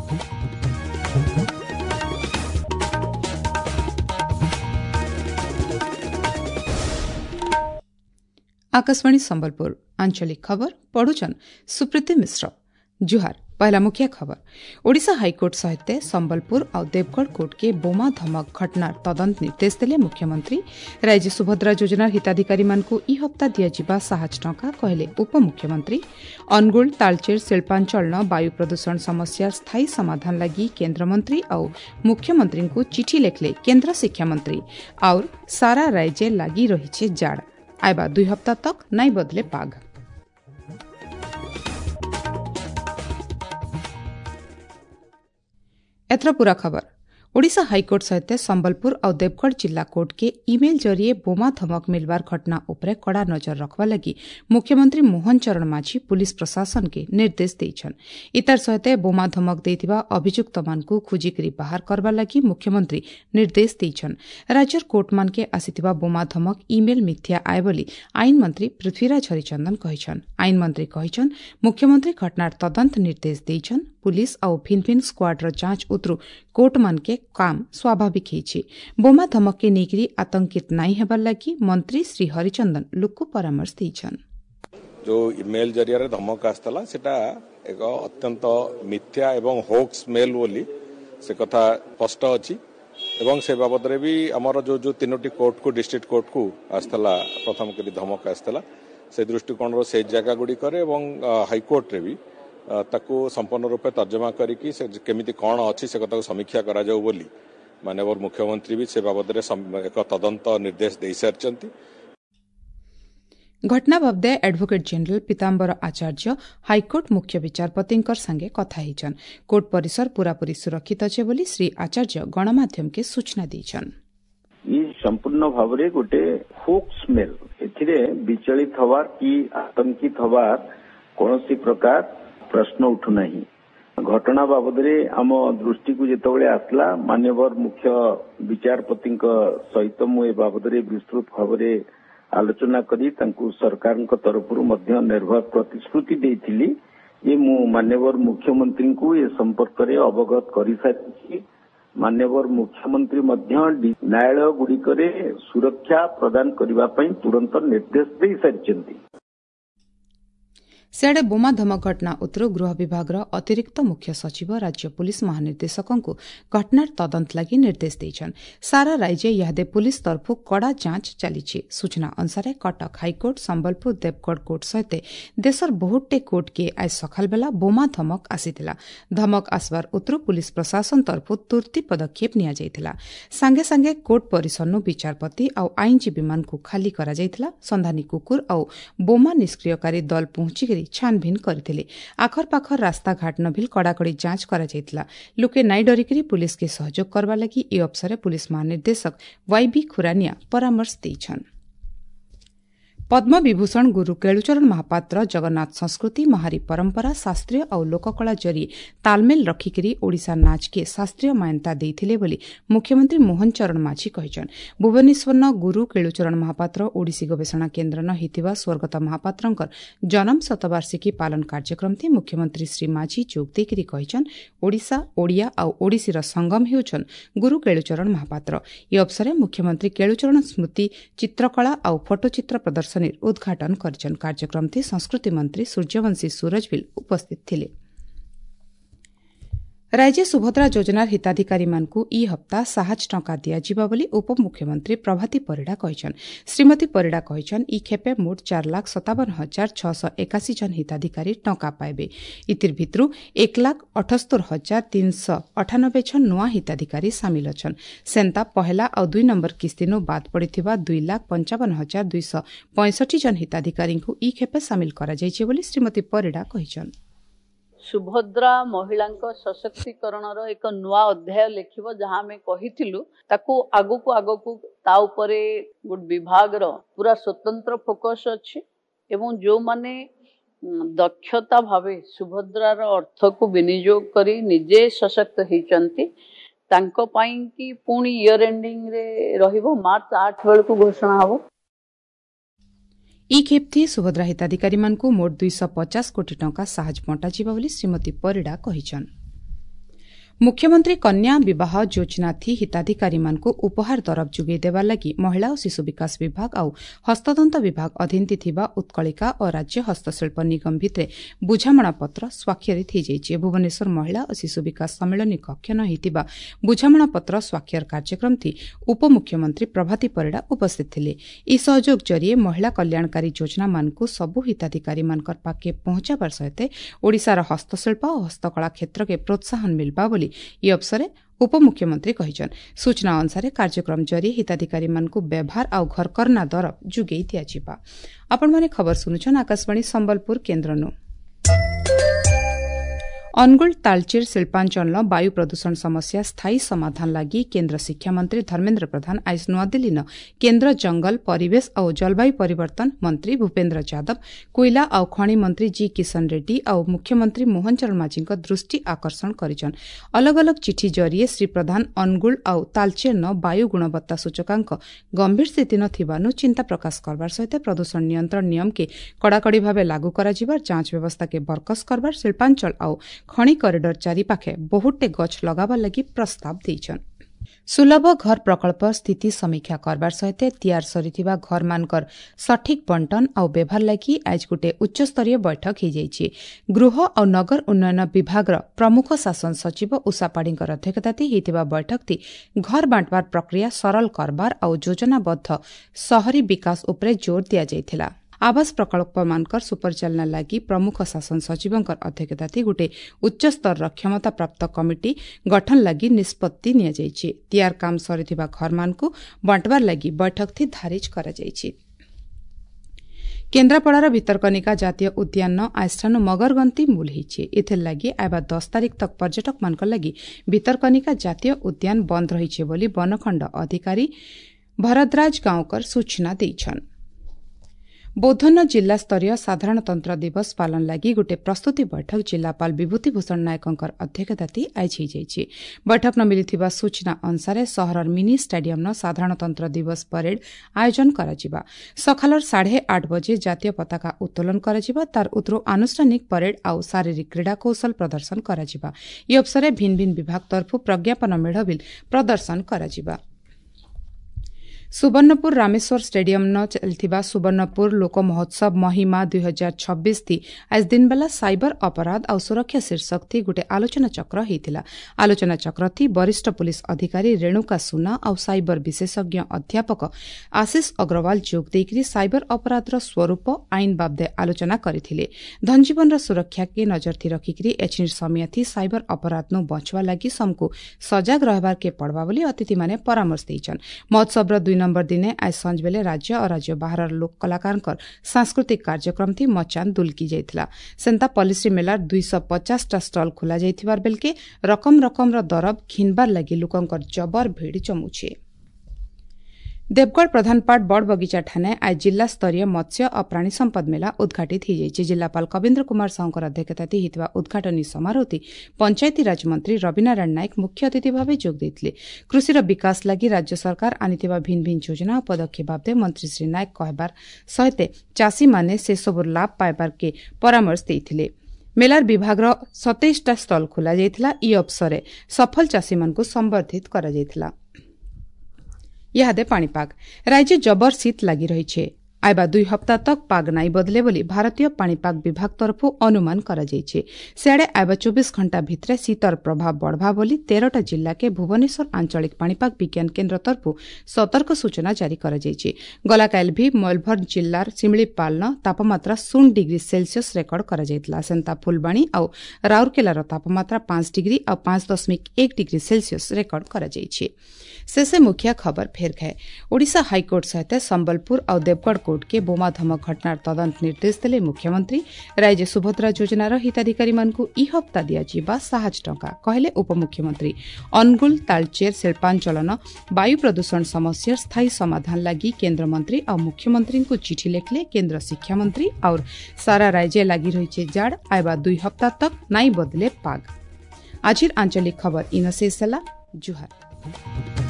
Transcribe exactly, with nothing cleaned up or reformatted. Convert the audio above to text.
आकाशवाणी संबलपुर आंचलिक खबर पढ़ुचन सुप्रीति मिश्र। जुहार। पहला मुख्य खबर ओडिशा हाईकोर्ट सहित संबलपुर और देवगढ़ कोर्ट के बोमा धमक घटनार तदंत निर्देश देले मुख्यमंत्री। राज्य सुभद्रा योजनार हिताधिकारी मानकु ई हप्ता दियाजिबा साहाज टंका कहले उपमुख्यमंत्री। अनुगुल तालचेर शिल्पांचल वायु प्रदूषण समस्या स्थायी समाधान लगी केन्द्रमंत्री और मुख्यमंत्री को चिठी लेखले केन्द्र शिक्षा मंत्री। और सारा राज्य लगी रही जाड़ आयबा दुई हप्ता तक नहीं बदले पाग। एथर पूरा खबर ओडिशा हाईकोर्ट सहित संबलपुर और देवगढ़ जिला कोर्ट के इमेल जरिए बोमा धमक मिलवार घटना उपरे कड़ा नजर रखवा लगी मुख्यमंत्री मोहन चरण माझी पुलिस प्रशासन के निर्देश देइछन। इतार सहित बोमा धमक देइथिबा अभियुक्त मानकु खुजिकरी बाहर करबा लगी मुख्यमंत्री निर्देश देइछन। राज्यर कोर्ट मान के आसिथिबा बोमा धमक इमेल मिथ्या आए बोली आईन मंत्री पृथ्वीराज हरिचंदन कहिछन। आईन मंत्री कहिछन मुख्यमंत्री घटनार तदंत निर्देश देइछन। पुलिस और भिन्न भिन्न स्क्वाडर जांच उतरु कोर्ट मान के काम स्वाभाविक है। बोमा धमक के नेकरी आतंकित नहीं हेबार लगी मंत्री श्री हरिचंदन लोक परामर्श देइछन। जो इमेल जरिया धमक आसला सेटा एक अत्यंत मिथ्या एवं होक्स मेल बोली से कथा स्पष्ट अछि एवं से बाबद रे भी हमर जो जो तीनोटी कोर्ट को डिस्ट्रिक्ट कोर्ट को आसला प्रथम करी धमक आसला से दृष्टिकोण रो से जगह गुडी करे एवं हाईकोर्ट रे भी ताकू संपूर्ण रूपे तर्जमा करिकी से केमिति कौन अच्छी से कथा समीक्षा करा जाऊ बोली माननीय मुख्यमंत्री भी से बाबद रे एक तदंत निर्देश दे सारिचंती। घटना बाबदे advocate general Pitambar Acharya high court मुख्य विचारपति संगे कथा होइछन। कोर्ट परिसर पूरापूरी सुरक्षित अछि बोली श्री आचार्य गणमाध्यम के सूचना दैछन। ई संपूर्ण भावरे गोटे होक्स मेल एथिरे विचलित हवार की आतंकित हवार कोनोसी प्रकार प्रश्न उठु नहीं। घटना बाबदरे आम दृष्टि को जेतबेले आसला माननीय मुख्य विचारपति सहित मु ए बाबदरे विस्तृत भावरे आलोचना करी तांकु सरकार तरफरु मध्य निर्भर प्रतिश्रुति देइथिली। ये मु माननीय मुख्यमंत्री को ए संपर्क रे अवगत करि सारिछि। माननीय मुख्यमंत्री मध्य न्यायालय गुड़िकरे सुरक्षा प्रदान करबा पई तुरंत निर्देश दे सारिछन्ती। सियाड़े बोमा धमक घटना उत्तर गृह विभाग अतिरिक्त मुख्य सचिव राज्य पुलिस महानिर्देशक घटनार तदंत लगी निर्देश देइछन। सारा राज्य यादे पुलिस तरफु कड़ा जांच चली। सूचना अनुसार कटक हाईकोर्ट संबलपुर देवगढ़ कोर्ट सहित देशर बहुटे कोर्ट के आज सकाल बेला बोमा धमक आसीथिला। धमक आसबार उत्तर पुलिस प्रशासन तरफु तुरती पदक्षेप निया जाइथिला। सांगे सांगे कोर्ट परिसरनु विचारपति और आईनजीवी मानकु खाली करा जाइथिला। संधानी कुकुर और बोमा निष्क्रियकारी दल पहुंची छानभिन करथिले। आखर पाखर रास्ता घाट न भी कड़ाकड़ी जांच करा जाइथिला। लोके नाई डरिकरी पुलिस के सहयोग करबा लगी ए अवसर पुलिस महानिर्देशक वाईबी खुरानिया परामर्श देइछन। पद्म विभूषण गुरु केलुचरण महापात्र जगन्नाथ संस्कृति महारी परंपरा शास्त्रीय और लोककला जरिए तालमेल रखिकरी ओडिशा नाच के शास्त्रीय मान्यता देइथिले बोली मुख्यमंत्री मोहन चरण माझी कहिछन। भुवनेश्वर गुरु केलुचरण महापात्र ओडिसी गवेषणा केन्द्र न हितिबा स्वर्गत महापात्रंकर जन्म शतवार्षिकी पालन कार्यक्रम थी मुख्यमंत्री श्री माझी जोग देकरी कहिछन ओडिशा ओडिया और ओडिसी र संगम हेउछन गुरु केलुचरण महापात्र। ए अवसर मुख्यमंत्री केलुचरण स्मृति चित्रकला और फोटोचित्र प्रदर्शन उद्घाटन करछन। कार्यक्रम थी संस्कृति मंत्री सूर्यवंशी सूरजविल उपस्थित थिले। राज्य सुभद्रा योजनार हिताधिकारी मानकु ई हप्ता साहाज टंका दियाजिबा बोली उपमुख्यमंत्री प्रभाती परिडा कहिछन। श्रीमती परिडा कहिछन ई खेपे मोट चार लाख सतावन हजार छःश एकासी जन हिताधिकारी टंका पाइबे। इतिर भितरु एक लाख अठहत्तर हजार तीन सौ अठानबे जन नुआ हिताधिकारी सामिल अछन। सेंता पहला और दुई नंबर किस्तिनु बाद पड़िथिबा दुई लाख पंचावन हजार दुई सौ पैंसठी जन हिताधिकारी को ई खेपे सामिल करा जाइछे बोली श्रीमती परिडा कहिछन। सुभद्रा महिला सशक्तिकरण एक नुआ अध्याय लिखिबो जहां में कहिथिलु ताकू आगु को आगु को ता उपरे गुड विभाग रो पूरा स्वतंत्र फोकस अछि एवं जो माने दक्षता भावे सुभद्रा रो अर्थ को विनियोग करी निजे सशक्त हिचंती तांको पाई कि पुणी इयर एंडिंग रे रहिबो मार्च आठ बेल को घोषणा हबो। ई खेप्थी सुभद्रा हिताधिकारी मानकु मोट दुई सौ पचास कोटी टंका साहाज बंटा जिबा बोली श्रीमती परिडा कहिछन। मुख्यमंत्री कन्या विवाह योजना थी हिताधिकारी मानकु उपहार दरब जुगै देवार लागि महिला और शिशु विकास विभाग और हस्ततंत्र विभाग अधीन थिबा उत्कलिका और राज्य हस्तशिल्प निगम भित्रे बुझामणा पत्र स्वाक्षरित हो जाइए। भुवनेश्वर महिला और शिशु विकास सम्मेलन कक्ष न होइतिबा बुझामणा पत्र स्वाक्षर कार्यक्रम थी उपमुख्यमंत्री प्रभाती परिड़ा उपस्थित थिले। ई सहयोग जरिए महिला कल्याणकारी योजना मानकु सबु हिताधिकारी मानकर पाके पहुंचाबार सहित ओडिशार हस्तशिल्प और हस्तकला क्षेत्र के प्रोत्साहन मिलबा बोली ई अवसर उपमुख्यमंत्री कहिछन। सूचना अनुसार कार्यक्रम जरिए हिताधिकारी मानकु व्यवहार आउ घरकरना दर जुगै दियाजिबा। आपण माने खबर सुनुछन आकाशवाणी संबलपुर केन्द्रनु। अनुगुल तालचेर शिल्पांचल वायु प्रदूषण समस्या स्थायी समाधान लागि केन्द्र शिक्षा मंत्री धर्मेन्द्र प्रधान आज नूआदिल्ली न केन्द्र जंगल परिवेश और जलवायु परिवर्तन मंत्री भूपेन्द्र यादव कोइला और खनि मंत्री जी किशन रेड्डी और मुख्यमंत्री मोहन चरण माझी दृष्टि आकर्षण करिछन। अलग अलग चिठी जरिए श्री प्रधान अनुगुल और तालचेर न वायु गुणवत्ता सूचकांक गंभीर स्थिति नथिबानु चिंता प्रकाश करबार सहित प्रदूषण नियंत्रण नियम के कड़ाकड़ी भाव लागू कराजिबार जांच व्यवस्था के बरकस करबार शिल्पांचल और खनि करिडोर चारिपाखे बहुटे गछ लगाबार लागि प्रस्ताव देइछन्। सुलभ घर प्रकल्प स्थिति समीक्षा करबार सहित तैयार सरिथिबा घर मानकर सठिक बंटन और व्यवहार लागि आज गोटे उच्चस्तरीय बैठक हो जाइछि। गृह और नगर उन्नयन विभाग प्रमुख शासन सचिव उषा पाढ़ीकर अध्यक्षताती होइतिबा बैठक ती घर बांटबार प्रक्रिया सरल करबार और योजनाबद्ध शहरी विकास उपरे जोर दिया जाइथिला। आवास प्रकल्प मानकर सुपरिचालना लागि प्रमुख शासन सचिवंकर अध्यक्षताती गोटे उच्चस्तर क्षमता प्राप्त कमिटी गठन लागि निष्पत्ति निया जाइछि। तैयार काम सरिथिबा घर मानकु बांटबार लागि बैठक थी धारिज करा जाइछि। केन्द्रापड़ार भितरकनिका जातीय उद्यान आजठानु मगरगंती मूल होइछि। एथेर लागि आइबा दस तारिख तक पर्यटक मानकर लागि भितरकनिका जातीय उद्यान बंद रहिछि बोली वनखण्ड अधिकारी भरद्राज गांवकर सूचना दैछन्। बौद्धन जिल्ला स्तरीय साधारणतन्त्र दिवस पालन लागि गोटे प्रस्तुति बैठक जिल्लापाल विभूति भूषण नायकंकर अध्यक्षताती आज होइछि। बैठक न मिलिथिबा सूचना अनुसार सहरर मिनी स्टेडियम न साधारणतन्त्र दिवस परेड आयोजन कराजिबा। सखालर साढ़े आठ बजे जातीय पताका उत्तोलन कराजिबा। तार उतरो आनुष्ठानिक परेड आउ शारीरिक क्रीड़ा कौशल प्रदर्शन कराजिबा। ई अवसर भिन्न भिन्न विभाग तरफु प्रज्ञापन मेढबिल प्रदर्शन कराजिबा। सुवर्णपुर रामेश्वर स्टेडियम न चलथिबा सुवर्णपुर लोक महोत्सव महिमा दुई हजार छब्बीस थी आज दिनबेला साइबर अपराध और सुरक्षा शीर्षक थी गोटे आलोचना चक्र होइतिला। आलोचना चक्र थी वरिष्ठ पुलिस अधिकारी रेणुका सुना और साइबर विशेषज्ञ अध्यापक आशीष अग्रवाल जोग देकरी साइबर अपराध स्वरूप आईन बाबदे आलोचना करथिले। धनजीवन सुरक्षा के नजर थी रखिकरी एछिर समय थी साइबर अपराध नु बचवा लागि समको सजग रहबार के पड़वा बोली अतिथि माने परामर्श दैछन्। महोत्सव दुई नंबर दिने आज संज बेले राज्य और राज्य बाहर लोक कलाकार सांस्कृतिक कार्यक्रम थी मचान दुलकी जाइथिला। सेंता पॉलिसी मेलार दुई सौ पचास टा स्टल खोला जाइथिबार बेलके रकम रकम र दरब घिनबार लागि लोकंकर जबर भीड़ जमुछे। देवगढ़ प्रधानपाट बड़ बगीचा ठाने आज जिला स्तरीय मत्स्य और प्राणी संपद मेला उद्घाटित हो जाइए। जिलापाल कविन्द्र कुमार साहुंकर अध्यक्षताती होइतिबा उद्घाटनी समारोह पंचायती राज मंत्री रविनारायण नायक मुख्य अतिथि भाव जोग देइथिले। कृषि र विकास लागि राज्य सरकार आनिथिबा भिन्न भिन्न योजना और पदक्षेप बाबदे मंत्री श्री नायक कहबार सहित चाषी माने से सबुर लाभ पाइबार के परामर्श देइथिले। मेलार विभाग रो सत्ताईस टा स्टल खोला जाइथिला। ई अवसरे सफल चाषी मानकु संबर्धित करा जाइथिला। यादे पाणीपाग राज्य जबर शीत लगी रही। आइबा दुई हप्ताह तक पाग नाई बदले बोली भारतीय पाणीपाग विभाग तरफु अनुमान करा जाइछे। सियाड़े आइबा चौबीस घंटा भित्रे शीतर प्रभाव बढ़वा बोली तेरहटा जिल्ला के भुवनेश्वर आंचलिक पाणीपाग विज्ञान केन्द्र तरफु सतर्क सूचना जारी करा जाइछे। गलाकाल भी मयूरभंज जिल्लार सिमलीपालन तापमात्रा शून्य डिग्री सेल्सियस रेकर्ड करा जाइतला। सेंता फुलबाणी और राउरकेलार तापमात्रा पांच डिग्री और पांच दशमिक एक डिग्री सेल्सियस रेकर्ड करा जाइछे। शेषे मुख्य खबर फेर खाए। ओडिशा हाईकोर्ट सहित संबलपुर और देवगढ़ कोर्ट के बोमा धमक घटनार तदंत निर्देश देले मुख्यमंत्री। राज्य सुभद्रा योजनार हिताधिकारी मानकु ई हप्ता दियाजिबा साहज टंका कहले उपमुख्यमंत्री। अनुगुल तालचेर शिल्पांचलन वायु प्रदूषण समस्या स्थायी समाधान लागि केन्द्र मंत्री और मुख्यमंत्री को चिठी लेखले केन्द्र शिक्षा मंत्री और सारा राज्य लागि रही जाड़ आइबा दुई हप्ता तक नाई बदले पाग। आजिर आंचलिक खबर इन शेष जुहार।